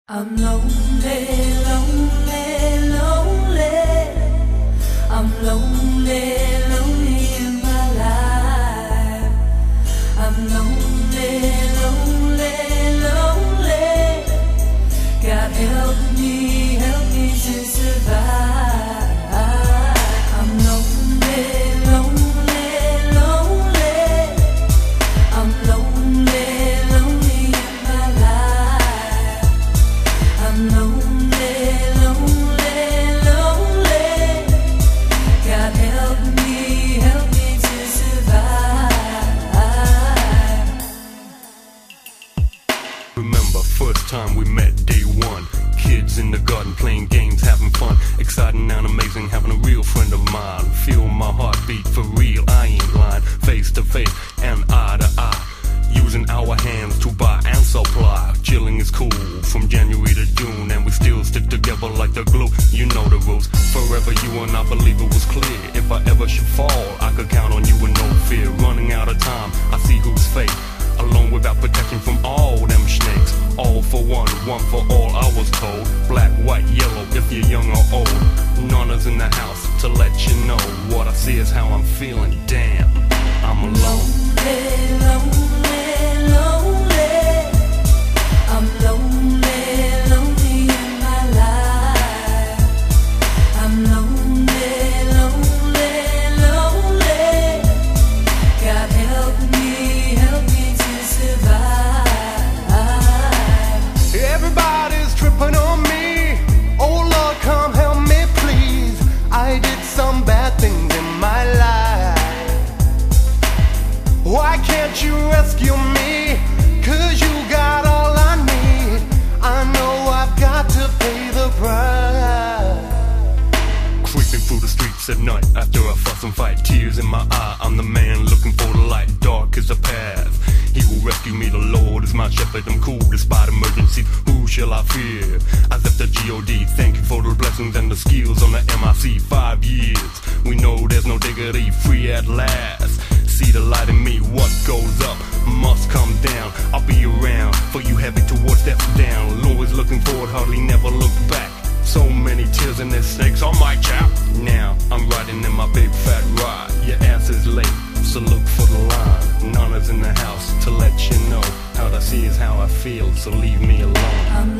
I'm lonely, lonely, lonely. I'm lonely, lonely in my life. I'm lonely, lonely, lonely. God help me to survive. I'm lonely, lonely, lonely. I'm lonely, lonely in my life. I'm lonely, lonely, lonely. God help me to survive. Remember, first time we met, day one. Kids in the garden playing games, having fun. Exciting and amazing, having a real friend of mine. Feel my heartbeat for real, I ain't lying. Face to face and eye to eye. Using our hands to buy and supply. Chilling is cool from January to June, and we still stick together like the glue. You know the rules. Forever you and I believe it was clear. If I ever should fall, I could count on you with no fear. Running out of time, I see who's fake. Alone without protection from all them snakes. All for one, one for all, I was told. Black, white, yellow, if you're young or old. None is in the house to let you know. What I see is how I'm feeling. Damn, I'm alone. Lonely, lonely, lonely. I'm lonely, lonely in my life. I'm lonely, lonely, lonely. God help me to survive. Everybody's tripping on me. Oh Lord, come help me please. I did some bad things in my life. Why can't you rescue me? 'Cause you got all I need. I know I've got to pay the price. Creeping through the streets at night after a fuss and fight. Tears in my eye, I'm the man looking for the light. Dark is the path, he will rescue me. The Lord is my shepherd, I'm cool despite emergencies. Who shall I fear? I left the G.O.D. Thank you for the blessings and the skills on the MIC. 5 years, we know there's no diggity. Free at last, see the light in me. What goes up must come down. I'll be around for you heavy towards steps down. Always looking forward, hardly never look back. So many tears and there's snakes on my chap. Now I'm riding in my big fat ride. Your ass is late, so look for the line. None is in the house to let you know. How I see is how I feel, so leave me alone. I'm